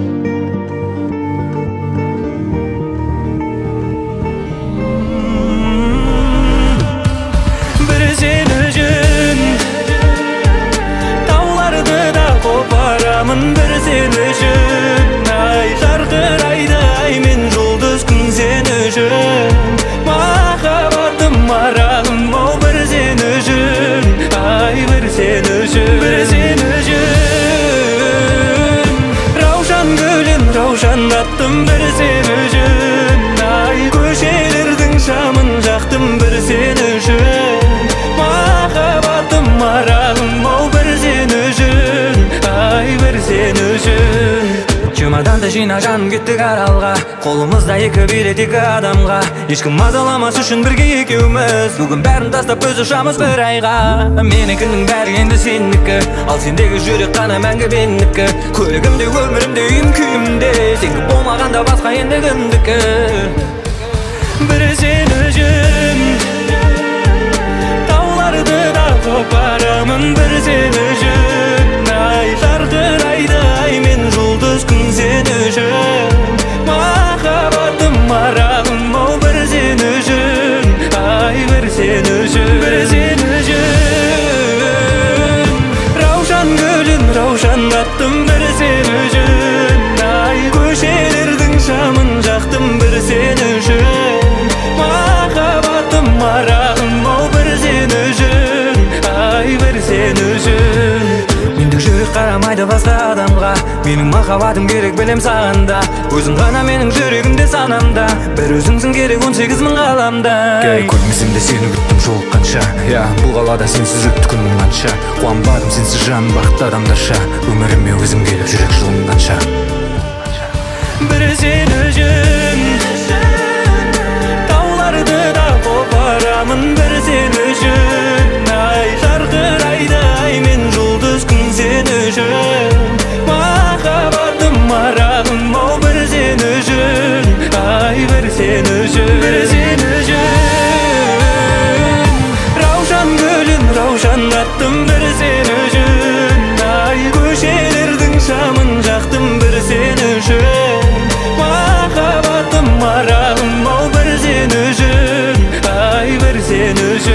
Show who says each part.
Speaker 1: Bir sen üçün ay жарқырайды ай мен жұлдыз күн сен үшін махаббатым маралым ау бір сен үшін ай бір сен үшін раушан гүлін раушандаттым бір сен үшін ай көшелердің шамын жақтым бір сен үшін махаббатым маралым ау бір сен үшін ай бір сен үшін чемоданды жина жаным кеттік аралға қолымызда екі билет екі адамға ешкім мазаламас үшін бірге екеуміз бүгін бәрін тастап көз ашамыз бір айға менікінің бәрі енді сенікі ал сендегі жүрек қана мәңгі менікі көлігімде өмірімде үйім күйімде сенікі болмағанда басқа енді кімдікі бір сен үшін тауларды да қопарамын бір сен үшін ай жарқырайды ай мен жұлдыз күн сен үшін махаббатым маралым ау бір сен үшін ай бір сен үшін раушан гүлін раушандаттым бір сен үшін ай көшелердің шамын жақтым бір сен үшін махаббатым маралым ау бір сен үшін ай бір сен үшін мендік жүрек қарамайды басқа адамға менің махаббатым керек білем саған да өзің ғана менің жүрегімде санамда бір өзіңсің керек 18 мың ғаламда көрмесем де сені күттім жолыққанша бұл қалада сенсіз өтті күнім қанша қуанбадым сенсіз жаным бақытты адамдарша өміріме өзім келіп жүрек жылынғанша бір сен үшін тауларды да қопарамын бір сен үшін ай жарқырайды ай мен жұлдыз күн сен үшін махаббатым маралым ау бір сен үшін ай бір сен үшін раушан гүлін раушандаттым бір сен үшін ай көшелердің шамын жақтым бір сен үшін махаббатым маралым ау бір сен үшін ай бір сен үшін